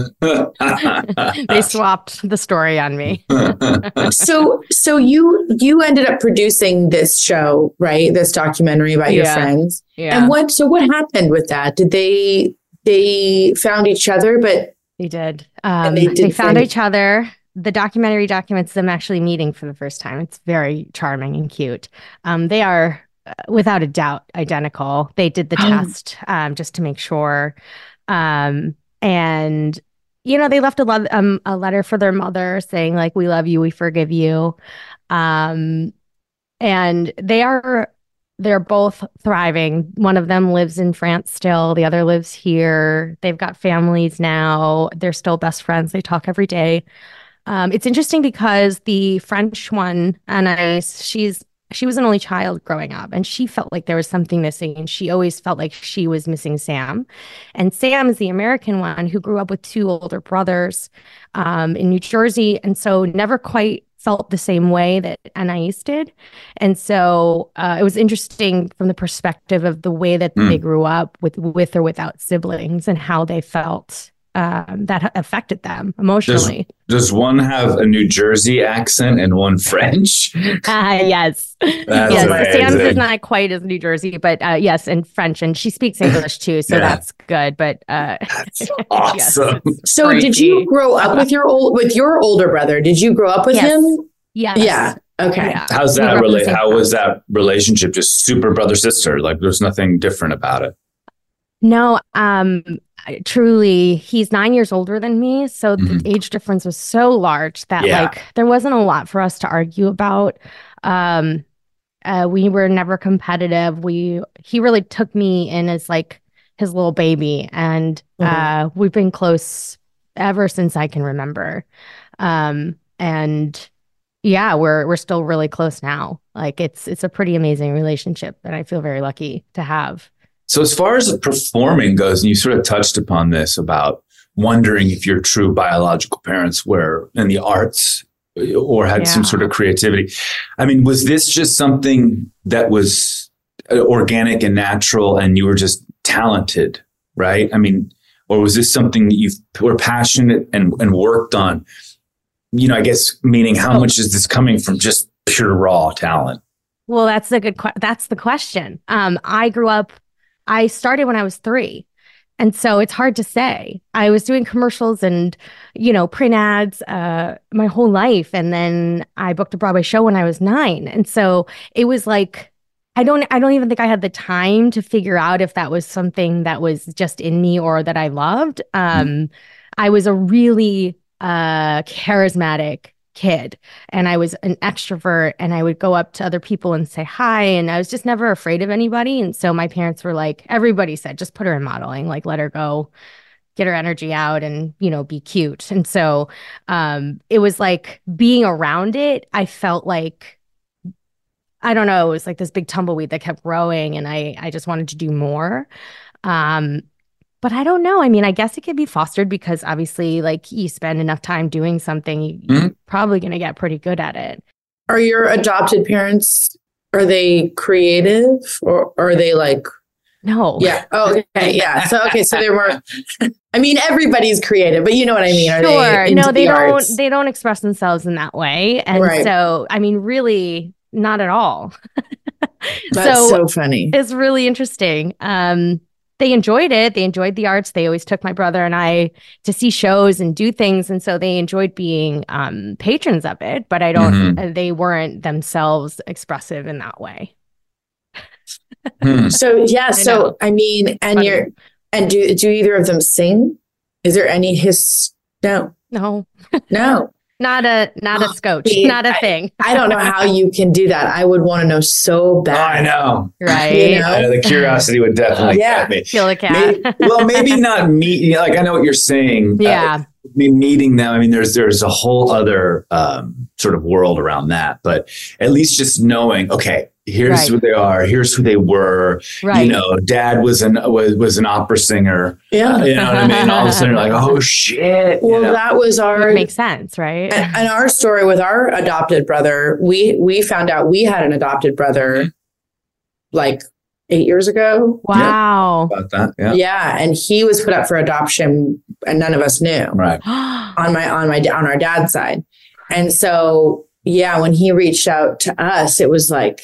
They swapped the story on me. so so you you ended up producing this show, right? This documentary about your Yeah. friends. Yeah. And what so what happened with that? Did they they found each other, but They did. Um, they they, did found find- each other. The documentary documents them actually meeting for the first time. It's very charming and cute. Um, they are, uh, without a doubt, identical. They did the Oh. test um, just to make sure. Um, and, you know, they left a, lo- um, a letter for their mother saying, like, we love you, we forgive you. Um, and they are they're both thriving. One of them lives in France still. The other lives here. They've got families now. They're still best friends. They talk every day. Um, it's interesting because the French one, Anais, she's she was an only child growing up, and she felt like there was something missing, and she always felt like she was missing Sam. And Sam is the American one who grew up with two older brothers um, in New Jersey, and so never quite felt the same way that Anais did. And so uh, it was interesting from the perspective of the way that Mm. they grew up with with or without siblings and how they felt um, that affected them Does, emotionally. does one have a New Jersey accent and one French? Ah, yes. That's yes. amazing. Sam's is not quite as New Jersey, but uh, yes, and French. And she speaks English too, so Yeah. that's good. But uh, That's awesome. so did you Crazy. grow up with your old with your older brother? Did you grow up with Yes. him? yes. Yeah. Okay. Yeah. How's We that grew up in the relate? same How house. was that relationship? Just super brother sister. Like there's nothing different about it. No, um, I- truly, he's nine years older than me, so Mhm. the age difference was so large that Yeah. like there wasn't a lot for us to argue about. Um, uh, we were never competitive. We he really took me in as like his little baby, and uh, we've been close ever since I can remember. Um, and yeah, we're we're still really close now. Like it's it's a pretty amazing relationship that I feel very lucky to have. So as far as performing goes, and you sort of touched upon this about wondering if your true biological parents were in the arts or had Yeah. some sort of creativity. I mean, was this just something that was organic and natural and you were just talented, right? I mean, or was this something that you were passionate and, and worked on? You know, I guess meaning how much is this coming from just pure raw talent? Well, that's the good. Que- that's the question. Um, I grew up. I started when I was three, and so it's hard to say. I was doing commercials and you know print ads uh, my whole life, and then I booked a Broadway show when I was nine, and so it was like I don't. I don't even think I had the time to figure out if that was something that was just in me or that I loved. Um, mm-hmm. I was a really uh, charismatic kid, and I was an extrovert, and I would go up to other people and say hi, and I was just never afraid of anybody. And so my parents were like, everybody said, just put her in modeling, like let her go, get her energy out, and you know, be cute. And so um, it was like being around it, I felt like, I don't know, it was like this big tumbleweed that kept growing, and I I just wanted to do more. Um, But I don't know. I mean, I guess it could be fostered because obviously, like, you spend enough time doing something, you, Mm-hmm. you're probably going to get pretty good at it. Are your adopted parents, are they creative or are they like? No. Yeah. Oh, okay. Yeah. So, okay. So they were, I mean, everybody's creative, but you know what I mean? Are Sure. they No, into they the don't, arts? they don't express themselves in that way. And Right. so, I mean, really not at all. That's so funny. It's really interesting. Um, They enjoyed it. They enjoyed the arts. They always took my brother and I to see shows and do things. And so they enjoyed being um, patrons of it, but I don't, Mhm. uh, they weren't themselves expressive in that way. Hmm. So, yeah. I So, know. I mean, and Funny. you're, and do, do either of them sing? Is there any his? No, No, no. not a, not a scotch, See, not a I- thing. I don't know how you can do that. I would want to know so bad. I know. Right. You know? I know the curiosity would definitely Yeah. get me. Feel a cat. Maybe- well, maybe not meet. Like I know what you're saying. Yeah. Uh, I mean, meeting them. I mean, there's there's a whole other um, sort of world around that. But at least just knowing, okay, here's Right. who they are. Here's who they were. Right. You know, Dad was an was was an opera singer. Yeah. Uh, you know what I mean? All of a sudden, you're like, oh shit. you Well, know? that was our Would make sense, right? and, and our story with our adopted brother. We we found out we had an adopted brother like eight years ago. Wow. about that. Yeah. Yeah, and he was put up for adoption, and none of us knew. Right. On my on my on our dad's side, and so yeah, when he reached out to us, it was like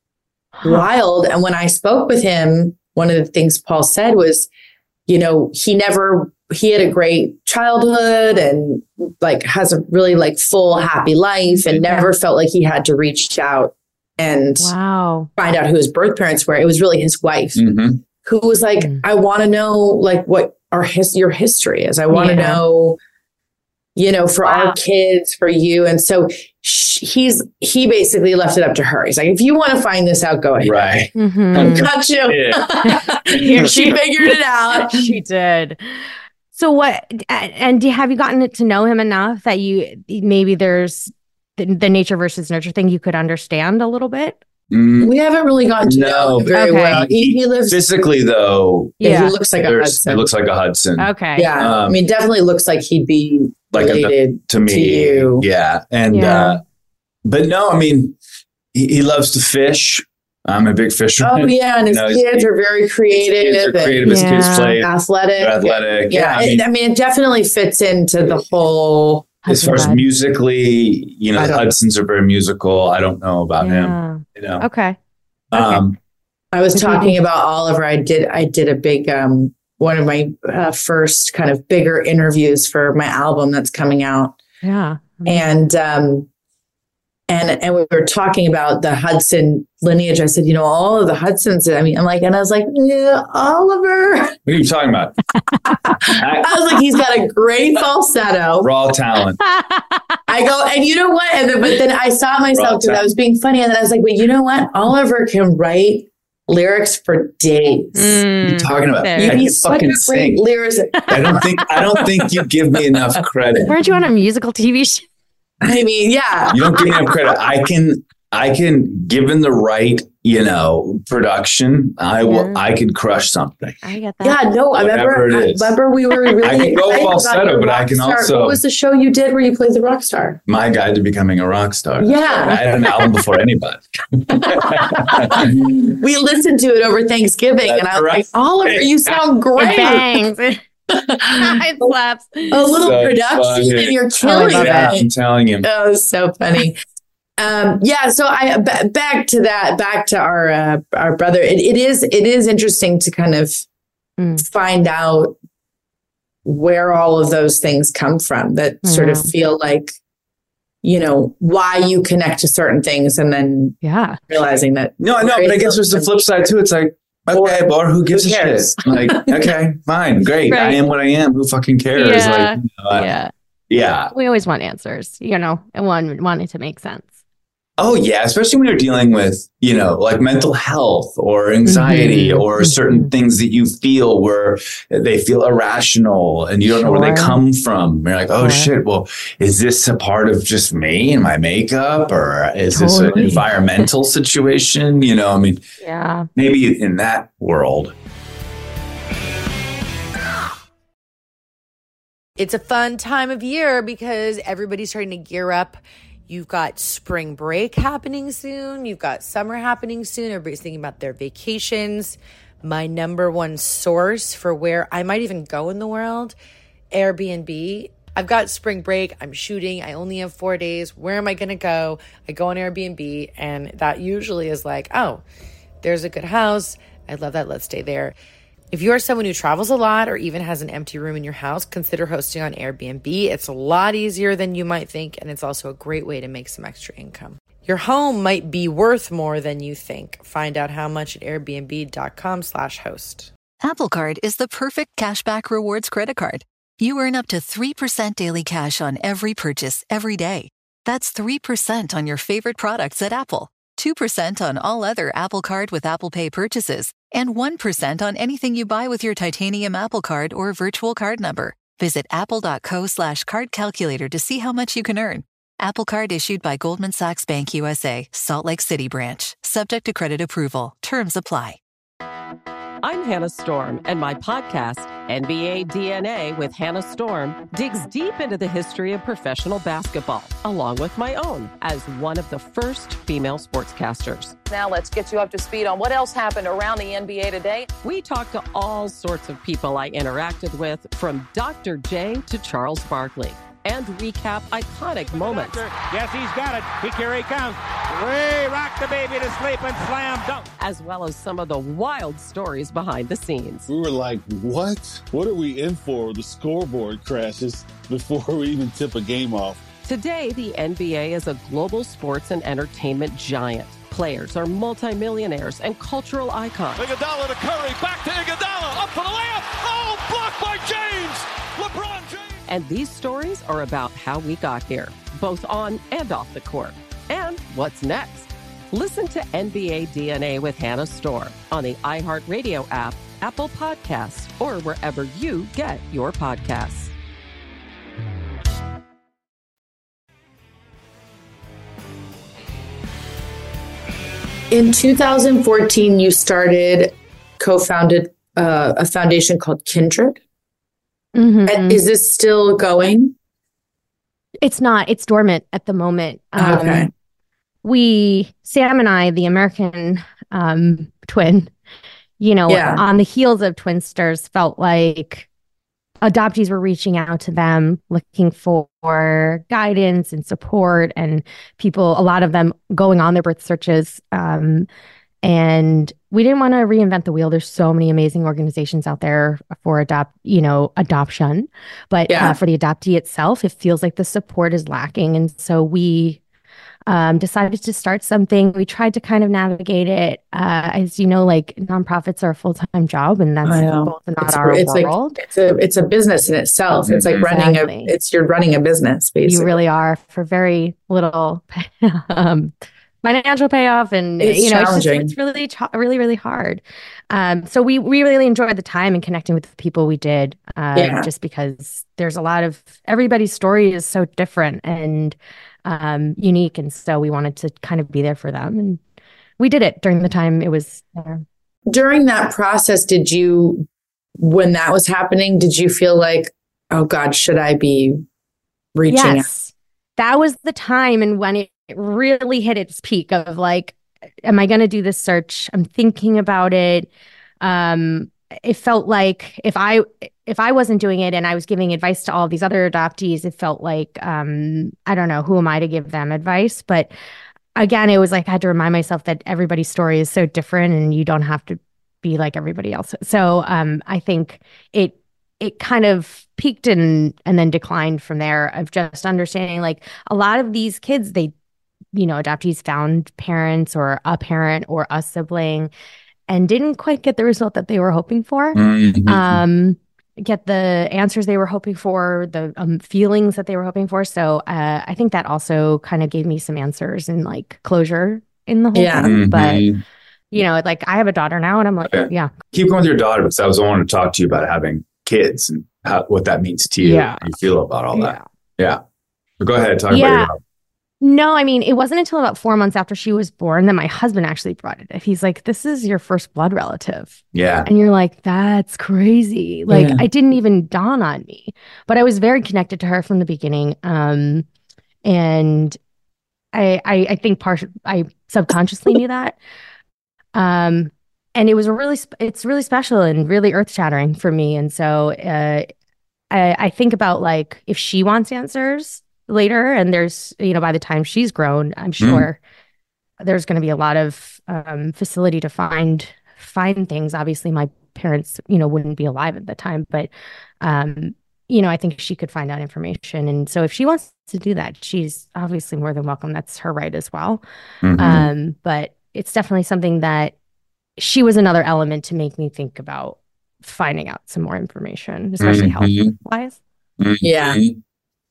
wild. And when I spoke with him, one of the things Paul said was, you know, he never he had a great childhood and like has a really like full happy life, and never felt like he had to reach out and Wow. find out who his birth parents were. It was really his wife Mm-hmm. who was like, Mm. I want to know like what our his your history is. I want to Yeah. know, you know, for Wow. our kids, for you. And so sh- he's he basically left it up to her. He's like, if you want to find this out, go ahead. Right. Mhm. Got you. Yeah. Here, she figured it out. She did. So what, and do, have you gotten to know him enough that you, maybe there's the, the nature versus nurture thing you could understand a little bit? Mm, We haven't really gotten to No. know him very Okay. well. He, he lives. physically, though, Yeah, Yeah. he looks like a there's- Hudson. it looks like a Hudson. Okay. Yeah, I Um, mean, definitely looks like he'd be Like a- related to me. to you. Yeah. And, Yeah. uh, but no, I mean, he, he loves to fish. I'm a big fisherman. Oh yeah, and his You know, kids his- are very creative. His kids are and creative. His kids Yeah. play athletic. they're athletic. Yeah, Yeah. I it- mean, I mean, it definitely fits into the whole. as far as Hudson musically, you know, I the don't- Hudsons are very musical. I don't know about vibe. him. Yeah. You know, Okay. um, I was Okay. talking about Oliver. I did. I did a big um one of my uh, first kind of bigger interviews for my album that's coming out, Yeah. and um and and we were talking about the Hudson lineage. I said, you know, all of the Hudsons. I mean, I'm like, and I was like, yeah, Oliver. what are you talking about? I was like, he's got a great falsetto. Raw talent. I go, and you know what? And then, but then I saw myself because Raw I was being funny, and then I was like, but you know what? Oliver can write lyrics for days. What are you talking about? There. I You can need such fucking a great sing. lyrics. I don't think I don't think you give me enough credit. Weren't you on a musical T V show? I mean, yeah. You don't give me enough credit. I can, I can, given the right, you know, production, I will, yeah. I could crush something. I get that. Yeah, no, I remember, I remember we were really I can go falsetto, but I can star. also. What was the show you did where you played the rock star? My Guide to Becoming a Rock Star. Yeah. I had an album before anybody. We listened to it over Thanksgiving, That's and I was right. like, Oliver, you sound great. Bangs. It slaps. A little so production, funny. and you're killing oh, it. Yeah, I'm telling you. That was so funny. Um, yeah, so I b- back to that, back to our uh, our brother. It, it is it is interesting to kind of mm. find out where all of those things come from that mm. sort of feel like, you know, why you connect to certain things, and then yeah, realizing that no, no. But I guess there's the flip side too. It's like, okay, or who gives who a shit? Like, okay, fine, great. Right. I am what I am. Who fucking cares? Yeah. Like, you know, yeah, yeah. We always want answers, you know, and one wanting to make sense. Oh, yeah. Especially when you're dealing with, you know, like mental health or anxiety mm-hmm. or certain mm-hmm. things that you feel where they feel irrational and you don't sure. know where they come from. You're like, oh, sure. shit. Well, is this a part of just me and my makeup, or is totally. this an environmental situation? You know, I mean, yeah, maybe in that world. It's a fun time of year because everybody's starting to gear up. You've got spring break happening soon. You've got summer happening soon. Everybody's thinking about their vacations. My number one source for where I might even go in the world, Airbnb. I've got spring break. I'm shooting. I only have four days. Where am I going to go? I go on Airbnb, and that usually is like, oh, there's a good house. I love that. Let's stay there. If you are someone who travels a lot or even has an empty room in your house, consider hosting on Airbnb. It's a lot easier than you might think, and it's also a great way to make some extra income. Your home might be worth more than you think. Find out how much at airbnb.com slash host. Apple Card is the perfect cashback rewards credit card. You earn up to three percent daily cash on every purchase every day. That's three percent on your favorite products at Apple, two percent on all other Apple Card with Apple Pay purchases, and one percent on anything you buy with your titanium Apple Card or virtual card number. Visit apple.co slash card calculator to see how much you can earn. Apple Card issued by Goldman Sachs Bank U S A, Salt Lake City branch. Subject to credit approval. Terms apply. I'm Hannah Storm, and my podcast, N B A D N A with Hannah Storm, digs deep into the history of professional basketball, along with my own, as one of the first female sportscasters. Now let's get you up to speed on what else happened around the N B A today. We talked to all sorts of people I interacted with, from Doctor J to Charles Barkley, and recap iconic moments. Yes, he's got it. Here he comes. Way rock the baby to sleep and slam dunk. As well as some of the wild stories behind the scenes. We were like, what? What are we in for? The scoreboard crashes before we even tip a game off. Today, the N B A is a global sports and entertainment giant. Players are multimillionaires and cultural icons. Iguodala to Curry, back to Iguodala, up for the layup. Oh, blocked by James. LeBron James. And these stories are about how we got here, both on and off the court. And what's next? Listen to N B A D N A with Hannah Storm on the iHeartRadio app, Apple Podcasts, or wherever you get your podcasts. In two thousand fourteen, you started, co-founded uh, a foundation called Kindred. Mm-hmm. And is this still going? It's not. It's dormant at the moment. Um, okay. We, Sam and I, the American um, twin, you know, yeah. on the heels of Twinsters, felt like adoptees were reaching out to them, looking for guidance and support, and people, a lot of them going on their birth searches. Um, and we didn't want to reinvent the wheel. There's so many amazing organizations out there for adopt, you know, adoption, but yeah. uh, for the adoptee itself, it feels like the support is lacking. And so we um, decided to start something. We tried to kind of navigate it. Uh, as you know, like nonprofits are a full-time job, and that's both not it's, our it's world. Like, it's a it's a business in itself. It's like exactly. running a it's you're running a business, basically. You really are, for very little um, financial payoff, and It's you know, it's, just, challenging. it's really, ch- really, really hard. Um, so we we really enjoyed the time and connecting with the people we did, uh, Yeah. just because there's a lot of everybody's story is so different and um, unique, and so we wanted to kind of be there for them, and we did it during the time it was there. During that process, did you, when that was happening, did you feel like, oh God, should I be reaching out? Yes, that was the time, and when it really hit its peak of like, am I going to do this search? I'm thinking about it. Um, it felt like if I if I wasn't doing it and I was giving advice to all these other adoptees, it felt like um, I don't know, who am I to give them advice? But again, it was like I had to remind myself that everybody's story is so different, and you don't have to be like everybody else. So um, I think it it kind of peaked and and then declined from there, of just understanding like a lot of these kids, they, you know, adoptees found parents or a parent or a sibling and didn't quite get the result that they were hoping for. Mhm. Um, get the answers they were hoping for, the um, feelings that they were hoping for. So uh, I think that also kind of gave me some answers and like closure in the whole Yeah. thing. But, Mhm. you know, like I have a daughter now, and I'm like, Okay. yeah. Keep going with your daughter, because I was wanting to talk to you about having kids and how, what that means to you. Yeah. How you feel about all that. Yeah. But go ahead, talk about Yeah. your daughter. No, I mean, it wasn't until about four months after she was born that my husband actually brought it up. He's like, this is your first blood relative. Yeah. And you're like, that's crazy. Like, Yeah. it didn't even dawn on me. But I was very connected to her from the beginning. Um, and I, I, I think part I subconsciously knew that. Um, and it was a really, sp- it's really special and really earth shattering for me. And so uh, I, I think about like if she wants answers later, and there's, you know, by the time she's grown, I'm sure there's going to be a lot of um, facility to find find things. Obviously, my parents, you know, wouldn't be alive at the time, but um, you know, I think she could find out information. And so if she wants to do that, she's obviously more than welcome. That's her right as well. Mhm. Um, but it's definitely something that she was another element to make me think about finding out some more information, especially Mhm. health wise. Yeah. Mhm.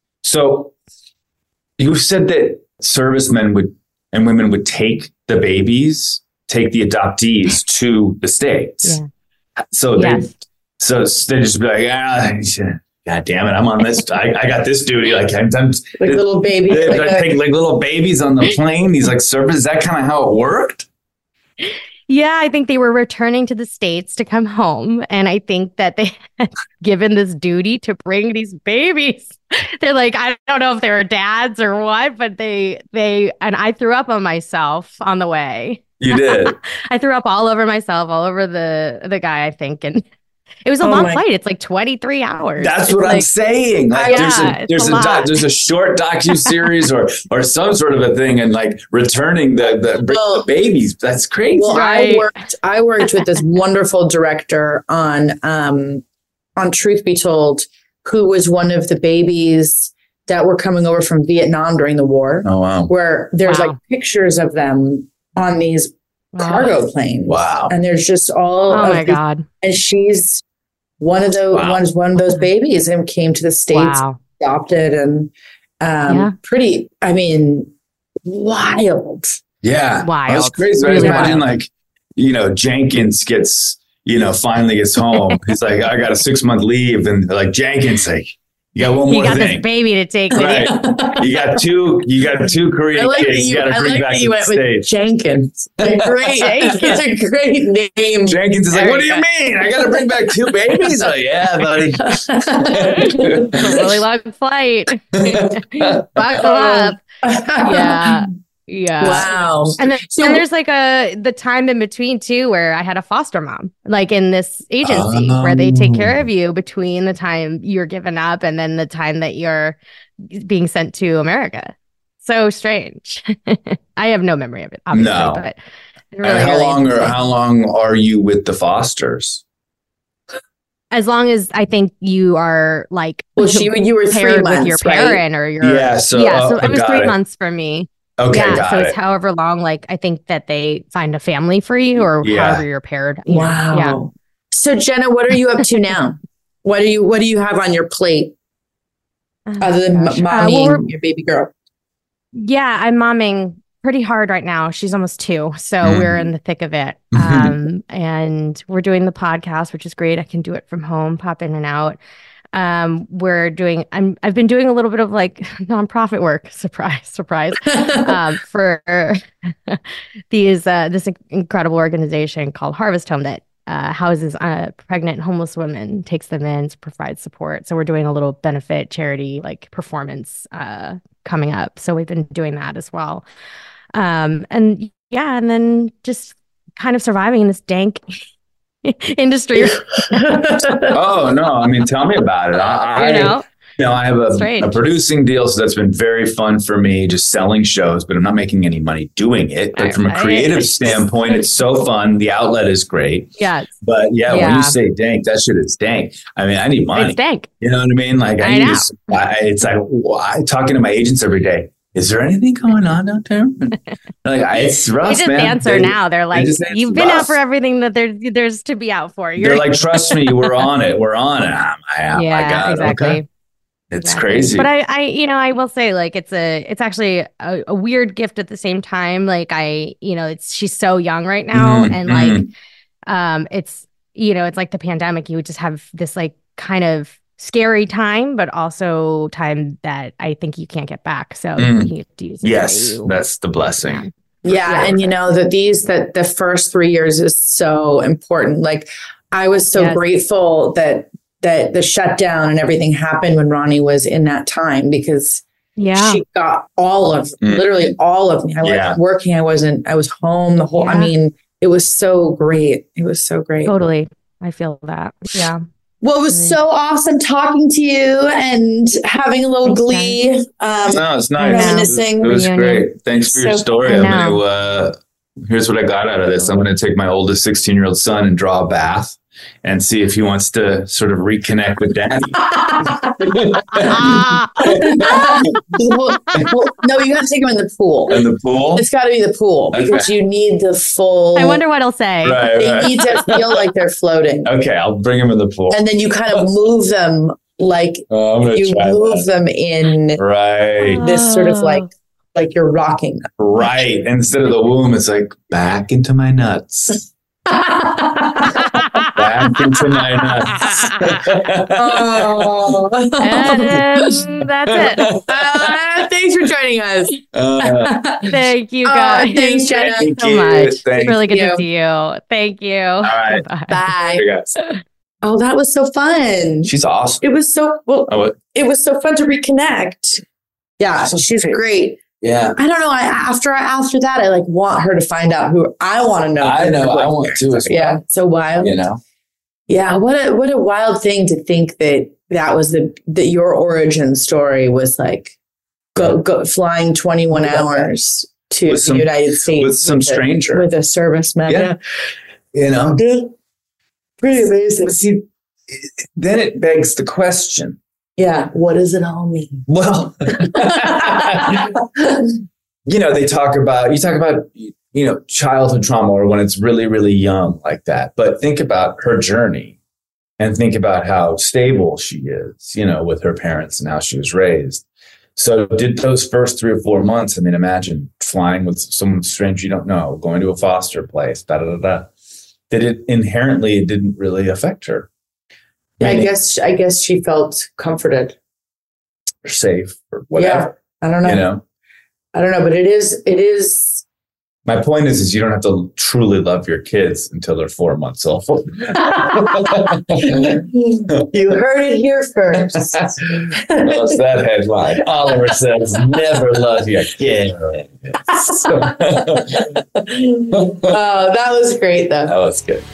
So you said that servicemen would and women would take the babies, take the adoptees to the States. Yeah. So they, Yes. so they just be like, ah, God damn it, I'm on this. I, I got this duty. Like I'm done. Like little baby. They, like they a- take like little babies on the plane. These like service. Is that kind of how it worked? Yeah, I think they were returning to the States to come home. And I think that they had given this duty to bring these babies. They're like, I don't know if they were dads or what, but they, they, and I threw up on myself on the way. You did. I threw up all over myself, all over the, the guy, I think. And it was a Oh long my- flight. It's like twenty-three hours. That's It's what I'm like- saying. Like Yeah, there's a it's there's a a, doc, lot. there's a short docu series or or some sort of a thing, and like returning the the, bring Well- the babies. That's crazy. Well, Right. I worked. I worked with this wonderful director on um, on Truth Be Told, who was one of the babies that were coming over from Vietnam during the war. Oh wow! Where there's Wow. like pictures of them on these cargo planes. Wow. And there's just all. Oh of my these- God. And she's one of those Wow. ones. One of those babies, and came to the States, Wow. adopted, and um, Yeah. pretty. I mean, wild. Yeah, Wild. That's crazy. I Really imagine wild. like you know Jenkins gets you know finally gets home. He's like, I got a six month leave, and they're like Jenkins, like you got one You more got thing. this baby to take with Right. you. You got two. You got two Korean I like that kids. You you, got to I bring like back that to you the went with States. Jenkins. It's a great, it's a great name. Jenkins is like, Very what do you good. mean? I got to bring back two babies? Like, yeah, buddy. It's a really long flight. Buckle up. Yeah. Yeah. Wow. And then, So- and there's like a the time in between too where I had a foster mom, like in this agency where they take care of you between the time you're given up and then the time that you're being sent to America. So strange. I have no memory of it, obviously, No. but it's And really, how really long are interesting. how long are you with the Fosters? As long as I think you are like Well, she you were three paired months, with your right? parent or your Yeah, so, yeah, uh, so it was got three it. months for me. Okay, yeah, got so it. it's however long. Like I think that they find a family for you, or Yeah. however you're paired. you know? Wow. Yeah. So Jenna, what are you up to now? What do you What do you have on your plate Oh, other than gosh. m- Uh, mommy well, we're- and your baby girl? yeah, I'm momming pretty hard right now. She's almost two, so Mm. we're in the thick of it. Um, and we're doing the podcast, which is great. I can do it from home, pop in and out. Um, we're doing. I'm. I've been doing a little bit of like nonprofit work. Surprise, surprise. um, for these uh, this incredible organization called Harvest Home that uh, houses uh, pregnant and homeless women, takes them in to provide support. So we're doing a little benefit charity like performance uh, coming up. So we've been doing that as well. Um, and yeah, and then just kind of surviving in this dank industry. Oh no! I mean, tell me about it. I, you know, you know, I have a, a producing deal, so that's been very fun for me, just selling shows. But I'm not making any money doing it. But from a creative standpoint, it's so fun. The outlet is great. Yeah. But yeah, yeah. when you say dank, that shit is dank. I mean, I need money. It's dank. You know what I mean? Like I, I need. know. To, I, it's like I, talking to my agents every day. Is there anything going on out there? Like, it's rough, they just man. answer They, now. They're like, they say you've been rough. out for everything that there, there's to be out for. You're They're like, trust me, we're on it. We're on it. I'm, I, oh yeah, my God. exactly. Okay. It's Exactly. crazy. But I, I, you know, I will say like it's a, it's actually a, a weird gift at the same time. Like I, you know, it's she's so young right now, Mhm, and mhm. like, um, it's you know, it's like the pandemic. You would just have this like kind of scary time, but also time that I think you can't get back. So Mm. you have to use it Yes, you- that's the blessing. Yeah, Yeah. and you know that these that the first three years is so important. Like I was so Yes. grateful that that the shutdown and everything happened when Ronnie was in that time, because Yeah. she got all of Mm. literally all of me. I wasn't Yeah. working. I wasn't. I was home the whole. I Yeah. mean, it was so great. It was so great. Totally. I feel that. Yeah. Well, it was so awesome talking to you and having a little Thanks, glee. Um, No, it's I know. nice. Reminiscing. It was Reunion. great. Thanks for your So- story. I I'm know. going to, uh, here's what I got out of this. I'm going to take my oldest sixteen year old son and draw a bath and see if he wants to sort of reconnect with daddy. well, well, no, you have to take him in the pool. In the pool? It's got to be the pool because Okay. you need the full. I wonder what he'll say. Right, They right. need to feel like they're floating, Okay, I'll bring him in the pool. and then you kind of move them like Oh, I'm going to you try move that. them in Right. this sort of Oh. like like you're rocking them. Right. Instead of the womb, it's like back into my nuts. Back into my nuts. Oh. And that's it. Uh, thanks for joining us. Uh, Thank you Oh, guys. thanks, Jenna. Thank you so Thank you. much. Thank It's really good you. to see you. Thank you. all right. Bye. Bye. Hey, guys. Oh, that was so fun. She's awesome. It was so well. Oh, what? It was so fun to reconnect. Yeah, she's great. Yeah. I don't know. I after after that, I like want her to find out who I want to know. I who know. her I want boyfriend to is. as well. Yeah, so wild. You know? Yeah, what a what a wild thing to think that that was the that your origin story was like go go flying twenty-one hours to With the some- United States with some a- stranger. with a serviceman. Yeah. You know? Yeah. Pretty amazing. But see, then it begs the question. Yeah, what does it all mean? Well, you know, they talk about, you talk about, you know, childhood trauma or when it's really, really young like that. But think about her journey and think about how stable she is, you know, with her parents and how she was raised. So did those first three or four months, I mean, imagine flying with someone strange you don't know, going to a foster place, da, da, da, da. Did it inherently, it didn't really affect her. Yeah, I Meaning guess I guess she felt comforted. or safe or whatever, Yeah, I don't know. you know? I don't know, but it is it is My point is, is you don't have to truly love your kids until they're four months old. you heard it here first. What's that headline? Oliver says, never love your kids. Oh, that was great though. That was good.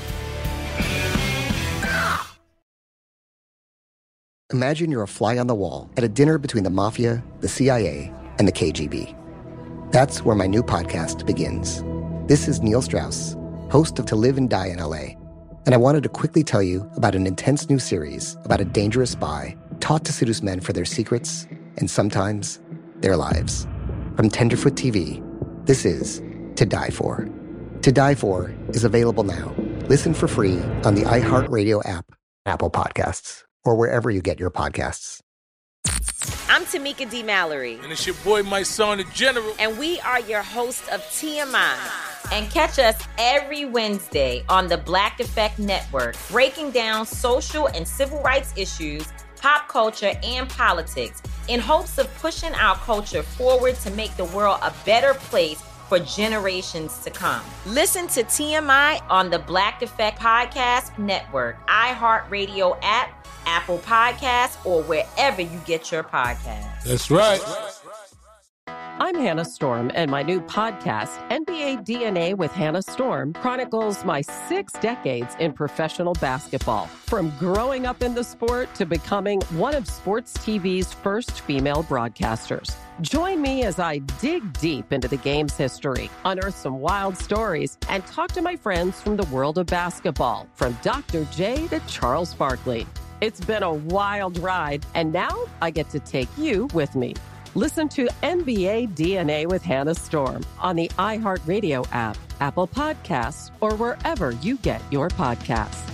Imagine you're a fly on the wall at a dinner between the mafia, the C I A, and the K G B. That's where my new podcast begins. This is Neil Strauss, host of To Live and Die in L A, and I wanted to quickly tell you about an intense new series about a dangerous spy taught to seduce men for their secrets and sometimes their lives. From Tenderfoot T V, this is To Die For. To Die For is available now. Listen for free on the iHeartRadio app, Apple Podcasts, or wherever you get your podcasts. I'm Tamika D. Mallory. And it's your boy, my son, the General. And we are your hosts of T M I. And catch us every Wednesday on the Black Effect Network, breaking down social and civil rights issues, pop culture, and politics in hopes of pushing our culture forward to make the world a better place for generations to come. Listen to T M I on the Black Effect Podcast Network, iHeartRadio app, Apple Podcasts, or wherever you get your podcasts. That's right. I'm Hannah Storm, and my new podcast, N B A D N A with Hannah Storm, chronicles my six decades in professional basketball. From growing up in the sport to becoming one of sports T V's first female broadcasters. Join me as I dig deep into the game's history, unearth some wild stories, and talk to my friends from the world of basketball, from Doctor J to Charles Barkley. It's been a wild ride, and now I get to take you with me. Listen to N B A D N A with Hannah Storm on the iHeartRadio app, Apple Podcasts, or wherever you get your podcasts.